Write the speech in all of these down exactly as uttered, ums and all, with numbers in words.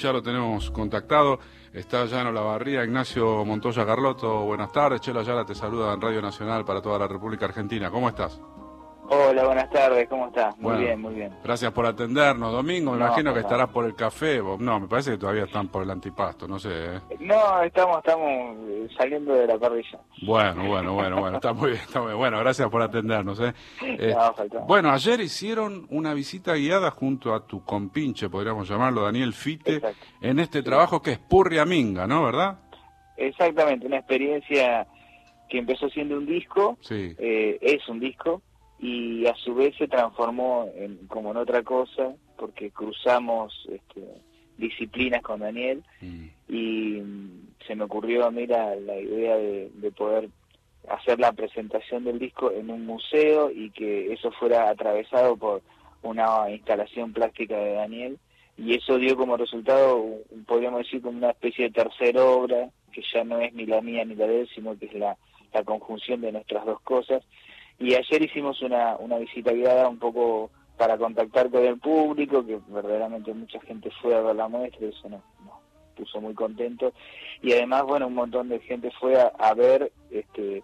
ya lo tenemos contactado. Está ya en Olavarría, Ignacio Montoya Carlotto. Buenas tardes. Chelo Ayala te saluda en Radio Nacional para toda la República Argentina. ¿Cómo estás? Hola, buenas tardes. ¿Cómo estás? Muy bueno, bien, muy bien. Gracias por atendernos. Domingo, me no, imagino que no. estarás por el café. No, me parece que todavía están por el antipasto, no sé. ¿eh? No, estamos estamos saliendo de la parrilla. Bueno, bueno, bueno, bueno, está muy bien, está muy bien. Bueno, gracias por atendernos. ¿eh? Eh, no, faltó. Bueno, ayer hicieron una visita guiada junto a tu compinche, podríamos llamarlo, Daniel Fite, Exacto. en este sí. trabajo que es Purria Minga, ¿no? ¿Verdad? Exactamente, una experiencia que empezó siendo un disco, sí. eh, es un disco, y a su vez se transformó en, como en otra cosa, porque cruzamos este, disciplinas con Daniel, mm. y mm, se me ocurrió a mí la, la idea de, de poder hacer la presentación del disco en un museo y que eso fuera atravesado por una instalación plástica de Daniel, y eso dio como resultado, podríamos decir, como una especie de tercera obra, que ya no es ni la mía ni la de él, sino que es la, la conjunción de nuestras dos cosas. Y ayer hicimos una, una visita guiada un poco para contactar con el público, que verdaderamente mucha gente fue a ver la muestra, y eso nos, nos puso muy contentos. Y además, bueno, un montón de gente fue a, a ver este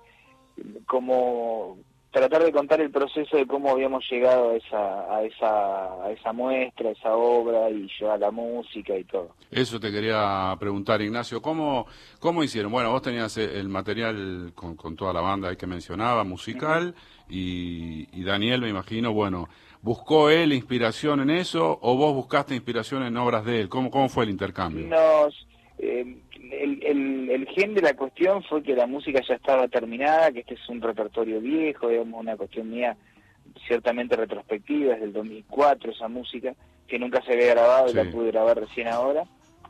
cómo tratar de contar el proceso de cómo habíamos llegado a esa a esa a esa muestra, a esa obra, y llevar la música y todo. Eso te quería preguntar, Ignacio, ¿cómo cómo hicieron? Bueno, vos tenías el material con, con toda la banda ahí que mencionaba, musical, uh-huh. y, y Daniel, me imagino, bueno, ¿buscó él inspiración en eso o vos buscaste inspiración en obras de él? ¿Cómo, cómo fue el intercambio? Nos, eh, el, el, el gen de la cuestión fue que la música ya estaba terminada, que este es un repertorio viejo, digamos, una cuestión mía ciertamente retrospectiva, desde el dos mil cuatro esa música, que nunca se había grabado, sí. y la pude grabar recién ahora.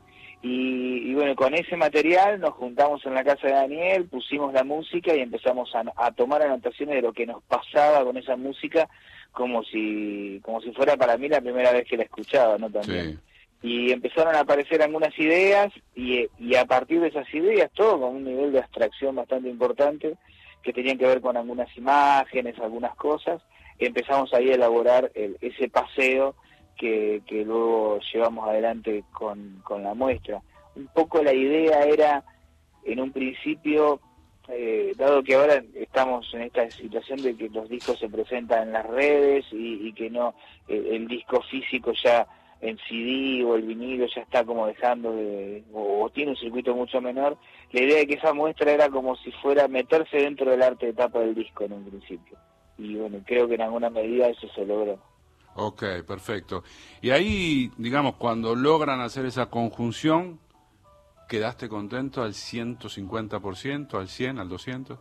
Y, y bueno, con ese material nos juntamos en la casa de Daniel, pusimos la música y empezamos a, a tomar anotaciones de lo que nos pasaba con esa música, como si como si fuera para mí la primera vez que la escuchaba, ¿no? También. Sí. Y empezaron a aparecer algunas ideas, y, y a partir de esas ideas, todo con un nivel de abstracción bastante importante, que tenían que ver con algunas imágenes, algunas cosas, empezamos ahí a elaborar el, ese paseo que, que luego llevamos adelante con, con la muestra. Un poco la idea era, en un principio, eh, dado que ahora estamos en esta situación de que los discos se presentan en las redes y, y que no el, el disco físico ya en C D o el vinilo ya está como dejando de, o, o tiene un circuito mucho menor, la idea de que esa muestra era como si fuera meterse dentro del arte de tapa del disco en un principio. Y bueno, creo que en alguna medida eso se logró. Ok, perfecto. Y ahí, digamos, cuando logran hacer esa conjunción, ¿quedaste contento al ciento cincuenta por ciento, al cien, al doscientos?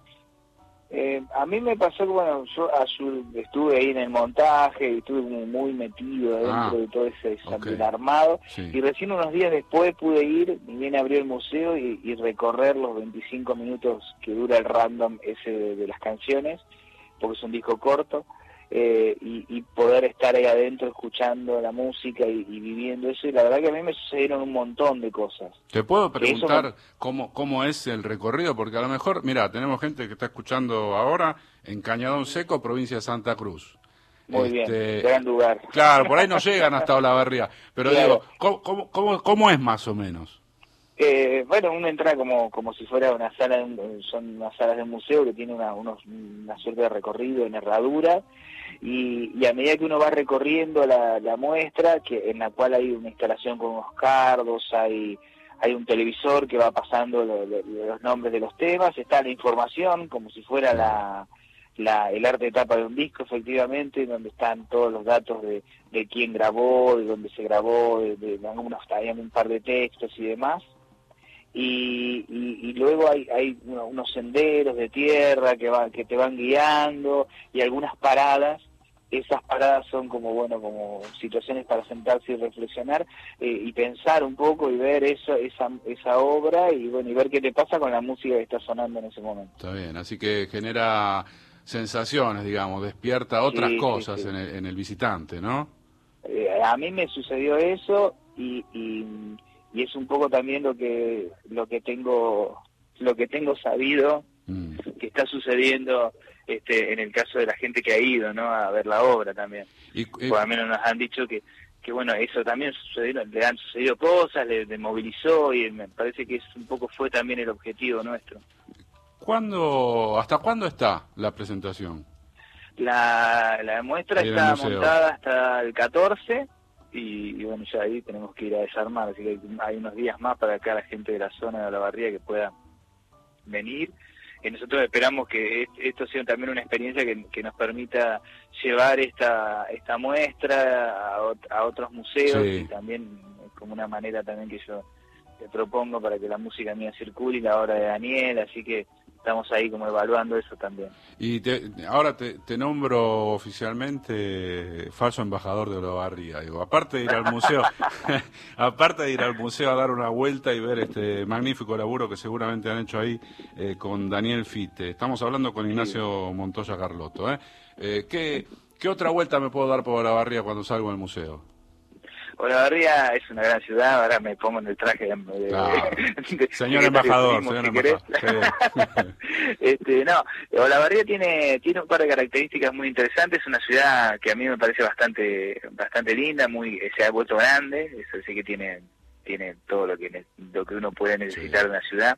Eh, a mí me pasó que, bueno, yo azul, estuve ahí en el montaje y estuve muy, muy metido dentro ah, de todo ese okay. armado, sí. y recién unos días después pude ir, ni bien abrió el museo, y, y recorrer los veinticinco minutos que dura el random ese de, de las canciones, porque es un disco corto, eh, y, y poder estar ahí adentro escuchando la música y, y viviendo eso, y la verdad que a mí me sucedieron un montón de cosas. ¿Te puedo preguntar me... cómo cómo es el recorrido? Porque a lo mejor, mira, tenemos gente que está escuchando ahora en Cañadón Seco, provincia de Santa Cruz. Muy este, bien, gran lugar. Claro, por ahí no llegan hasta Olavarría, pero claro. digo, ¿cómo, cómo, cómo, ¿cómo es más o menos? Eh, bueno, uno entra como como si fuera una sala, de un, son unas salas de museo que tiene una, unos, una suerte de recorrido en herradura, y, y a medida que uno va recorriendo la, la muestra, que en la cual hay una instalación con unos cardos, hay hay un televisor que va pasando lo, lo, los nombres de los temas, está la información como si fuera la, la el arte de tapa de un disco, efectivamente, donde están todos los datos de, de quién grabó, de dónde se grabó, de, de, de algunos, hay un par de textos y demás. Y, y, y luego hay, hay unos senderos de tierra que, va, que te van guiando, y algunas paradas. Esas paradas son como, bueno, como situaciones para sentarse y reflexionar, eh, y pensar un poco y ver eso, esa esa obra, y bueno, y ver qué te pasa con la música que está sonando en ese momento. Está bien, así que genera sensaciones, digamos, despierta otras sí, cosas sí, sí. En, el, en el visitante, ¿no? Eh, a mí me sucedió eso, y... y y es un poco también lo que lo que tengo lo que tengo sabido mm. que está sucediendo este en el caso de la gente que ha ido, ¿no?, a ver la obra también. Y, y... Pues al menos nos han dicho que que bueno, eso también sucedió, le han sucedido cosas, le, le movilizó y me parece que es un poco fue también el objetivo nuestro. ¿Cuándo, hasta cuándo está la presentación? La, la muestra Ahí está montada hasta el catorce y, y bueno, ya ahí tenemos que ir a desarmar, así que hay unos días más para que la gente de la zona de Olavarría que pueda venir. Y nosotros esperamos que esto sea también una experiencia que, que nos permita llevar esta esta muestra a, a otros museos, sí. Y también como una manera también que yo te propongo para que la música mía circule y la obra de Daniel, así que estamos ahí como evaluando eso también. Y te, ahora te, te nombro oficialmente falso embajador de Olavarría, digo, aparte de ir al museo, aparte de ir al museo a dar una vuelta y ver este magnífico laburo que seguramente han hecho ahí eh, con Daniel Fitte. Estamos hablando con Ignacio sí. Montoya Carlotto, ¿eh? Eh, ¿qué, ¿Qué otra vuelta me puedo dar por Olavarría cuando salgo del museo? Olavarría es una gran ciudad, ahora me pongo en el traje de, de, claro. de señor embajador, turismo, señor si embajador. Sí. este, no, Olavarría tiene tiene un par de características muy interesantes, es una ciudad que a mí me parece bastante bastante linda, muy se ha vuelto grande, eso sí que tiene tiene todo lo que lo que uno puede necesitar sí. de una ciudad.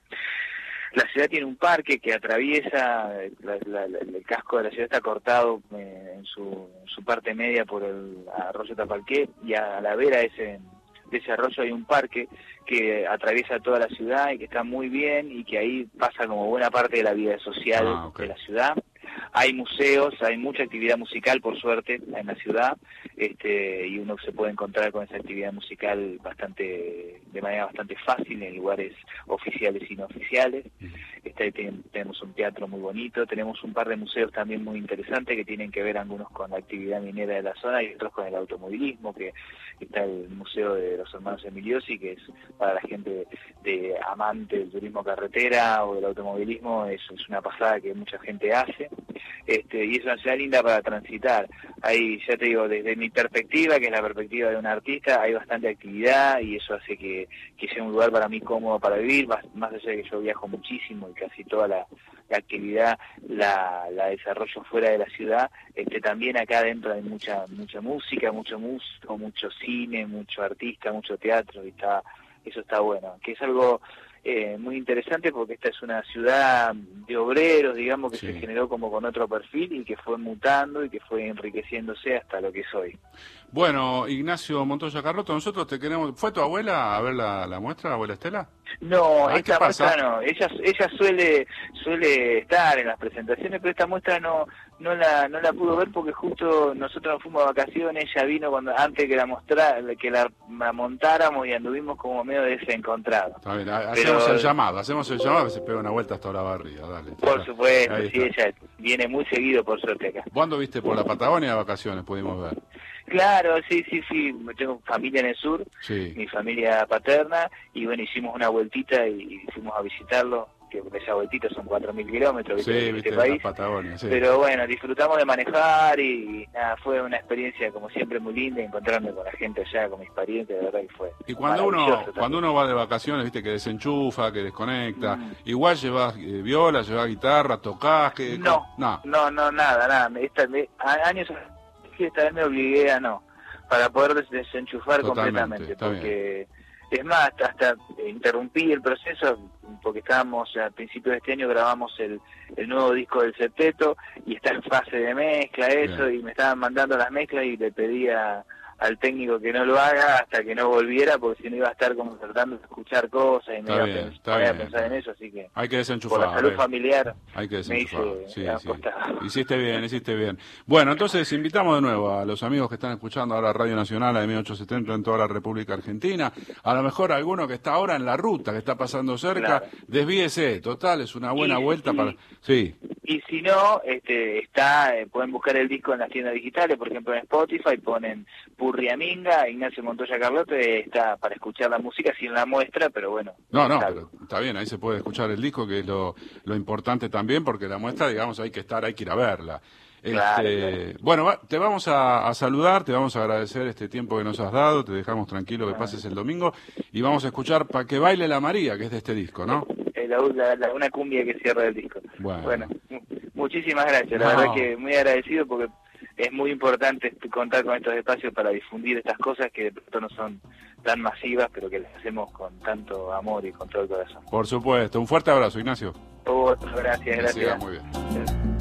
La ciudad tiene un parque que atraviesa, la, la, la, el casco de la ciudad está cortado eh, en, su, en su parte media por el arroyo Tapalqué, y a la vera de ese, de ese arroyo hay un parque que atraviesa toda la ciudad y que está muy bien y que ahí pasa como buena parte de la vida social ah, okay. de la ciudad. Hay museos, hay mucha actividad musical, por suerte, en la ciudad, este, y uno se puede encontrar con esa actividad musical bastante, de manera bastante fácil en lugares oficiales y no oficiales. Este, tenemos un teatro muy bonito, tenemos un par de museos también muy interesantes que tienen que ver algunos con la actividad minera de la zona y otros con el automovilismo, que está el Museo de los Hermanos Emiliosi, que es para la gente de, de amante del turismo carretera o del automovilismo, es, es una pasada que mucha gente hace. Este, y es una ciudad linda para transitar. Ahí, ya te digo, desde mi perspectiva, que es la perspectiva de un artista, hay bastante actividad y eso hace que, que sea un lugar para mí cómodo para vivir, más, más allá de que yo viajo muchísimo y casi toda la, la actividad la, la desarrollo fuera de la ciudad. Este, también acá adentro hay mucha mucha música, mucho músico, mucho cine, mucho artista, mucho teatro, y está, eso está bueno, que es algo Eh, muy interesante porque esta es una ciudad de obreros, digamos, que sí. se generó como con otro perfil y que fue mutando y que fue enriqueciéndose hasta lo que es hoy. Bueno, Ignacio Montoya Carlotto, nosotros te queremos... ¿Fue tu abuela a ver la, la muestra, la abuela Estela? No, ah, esta muestra no. Ella ella suele suele estar en las presentaciones, pero esta muestra no no la no la pudo ver porque justo nosotros nos fuimos de vacaciones, ella vino cuando antes que la mostra, que la, la montáramos y anduvimos como medio desencontrados. Está bien, hacemos pero, el llamado, hacemos el llamado que se pega una vuelta hasta Olavarría, dale. Por está, supuesto, sí, ella viene muy seguido por suerte acá. ¿Cuándo viste por la Patagonia de vacaciones pudimos ver? Claro, sí, sí, sí, tengo familia en el sur, sí. mi familia paterna, y bueno, hicimos una vueltita y, y fuimos a visitarlo, que esa vueltita son cuatro mil kilómetros, sí, en viste, este país, Patagonia, sí. Pero bueno, disfrutamos de manejar y nada, fue una experiencia como siempre muy linda, encontrarme con la gente allá, con mis parientes, de verdad que fue. Y cuando uno cuando uno va de vacaciones, viste, que desenchufa, que desconecta, mm. igual llevas eh, viola, llevas guitarra, tocás, que... No, no, no, no, nada, nada, esta, me, años... esta vez me obligué a no, para poder desenchufar Totalmente, completamente, porque bien. Es más, hasta, hasta interrumpí el proceso, porque estábamos, al principio de este año grabamos el, el nuevo disco del septeto, y está en fase de mezcla, eso, bien. Y me estaban mandando las mezclas, y le pedía al técnico que no lo haga hasta que no volviera, porque si no iba a estar como tratando de escuchar cosas y me iba bien, a, pensar, bien, a pensar en eso, así que hay que desenchufar, por la salud familiar hay que desenchufar. Me hice, sí, me sí. Hiciste bien, hiciste bien. Bueno, entonces invitamos de nuevo a los amigos que están escuchando ahora Radio Nacional A M ochocientos setenta en toda la República Argentina, a lo mejor alguno que está ahora en la ruta, que está pasando cerca, claro. Desvíese, total, es una buena y, vuelta y, para... Sí. Y si no, este, está, eh, pueden buscar el disco en las tiendas digitales, por ejemplo en Spotify, ponen Purriaminga, Ignacio Montoya Carlotto, está para escuchar la música sin la muestra, pero bueno. No, no, pero está bien, ahí se puede escuchar el disco, que es lo, lo importante también, porque la muestra, digamos, hay que estar, hay que ir a verla. Claro, este, claro. Bueno, va, te vamos a, a saludar, te vamos a agradecer este tiempo que nos has dado, te dejamos tranquilo que pases el domingo, y vamos a escuchar Pa' que baile la María, que es de este disco, ¿no? La, la, la, una cumbia que cierra el disco. Bueno, bueno muchísimas gracias, la no. verdad que muy agradecido porque es muy importante contar con estos espacios para difundir estas cosas que de pronto no son tan masivas, pero que las hacemos con tanto amor y con todo el corazón. Por supuesto. Un fuerte abrazo, Ignacio. Oh, gracias, gracias. Muy bien.